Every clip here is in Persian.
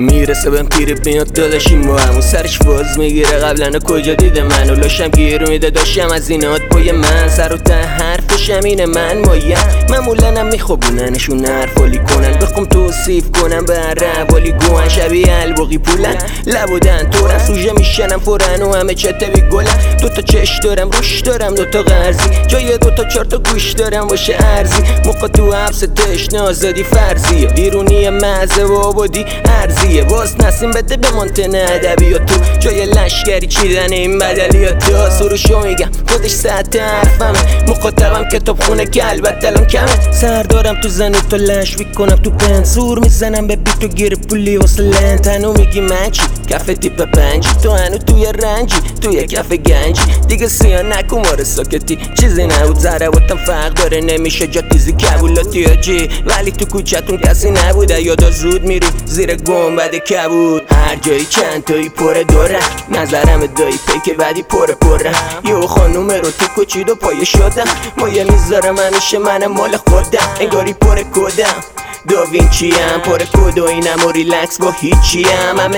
میرسه بهم پیر میاد داداشیم با همون سرش فاز میگیره قبلا کجا دیده منو لاشم گیر میده داشتم از اینات پای من سر و ته حرفشم اینه من مایم معمولنم میخوابوننشون حرفالی کنن بخوام توصیف کنم به روالی گوهن شبیه الباقی پولن لبودن تورن سوژه میشنم فورن و همه چته بی گلن دوتا چش دارم روش دارم دوتا قرضی جای دوتا چارتا گوش دارم باشه ارزی موقع تو حبس تشنه آزادی فرضیه بیرونی مزه و آبادی ارزیه باز نسیم بده به مانتن ادبیات تو جای لشگری چیدن این بدلیات تو سروشو میگم خودش ساعت حرفمه مخاطبم کتاب خونه که البته الان کمه سر دارم تو زنو تو لشوی کنم تو پن زور میزنم به بیتو گیر پولی واسه لن تنو میگی من چی کف تیپ پنجی تو هنو توی رنجی توی کف گنجی دیگه سیاه نکن ماره ساکتی چیزی نبود ضرباتم فرق داره نمیشه جا تیزی کبولاتی آجی ولی تو کوچتون کسی نبوده یادا زود میری زیر گنبد کبود هر جایی چند تایی پره دوره نظرم دایی پیک بعدی پره یه خانوم رو تو کچید و پایه شدم مایه میذارم همیشه منم مال خودم انگاری پره کدم داوینچیم پره کد و اینم و ریلکس با هیچیم همه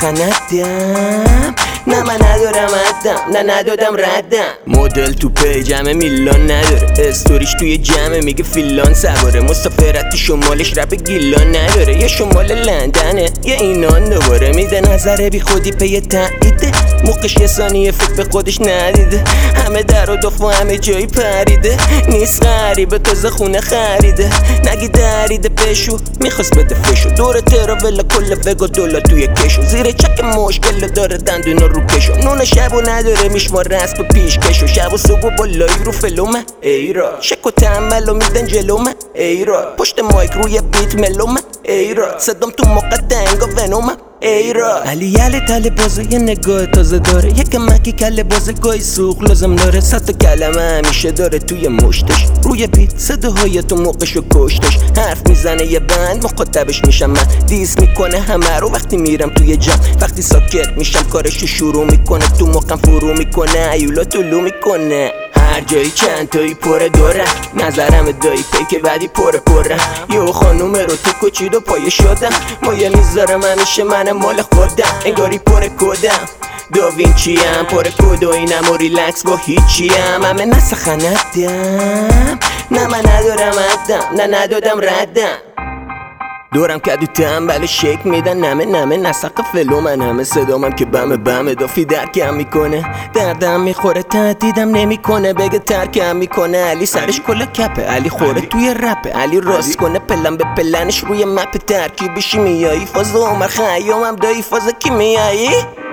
نسخندم نه من ندارم عدم نه ندادم ردم مدل تو پیجمه میلان نداره استوریش توی جمعه میگه فیلان سواره مسافرتی شمالش رپ گیلان نداره یه شمال لندنه یه اینان دوباره میده نظره بی خودی پی تاییده موقعش یه ثانیه فکر به خودش ندیده همه در و دف و همه جایی پریده نیست غریبه تازه خونه خریده نگی دریده پشو میخواست بده فشو دور تراولا کل وگا دولا توی کشو زیر چک مشکل داره دندونا رو کشو نون شبو نداره میشمار رسم پیش کشو شب و صبح و بالایی رو فلومه ایرا شک و تنبلو میدن جلومه ایرا پشت مایک روی بیت ملومه ایرا صدام تو مقطع انگا ونومه ایرا علی یلی تله بازه یه نگاه تازه داره یک مکی کله بازه گاهی سوخ لازم داره 100 تا کلمه همیشه داره توی مشتش روی بیت صداهای تو موقعشو کشتش حرف میزنه یه بند مخاطبش میشم من دیس میکنه همه رو وقتی میرم توی جمع وقتی ساکت میشم کارشو شروع میکنه تو موقعم فرو میکنه ایولا طلو میکنه هر جایی چند تایی پره دوره نظرم دایی پیک بعدی پره یه خانوم رو تو کچید و پایه شدم مایه میذارم همیشه منم مال خودم انگاری پره کدم داوینچیم پره کد و اینم و ریلکس با هیچیم همه نسخندم نه من ندارم عدم نه ندادم ردم دورم کدو تنبل شک میدن نمه نسق فلو من همه صدامم که بمه دافی درکم میکنه دردم میخوره تهدیدم نمیکنه بگه ترکم میکنه علی سرش کلا کپه علی خوره توی رپه علی راست کنه پلن به پلنش روی مپ ترکیبشی میایی فاز عمر خیامم دایی فاز کیمیایی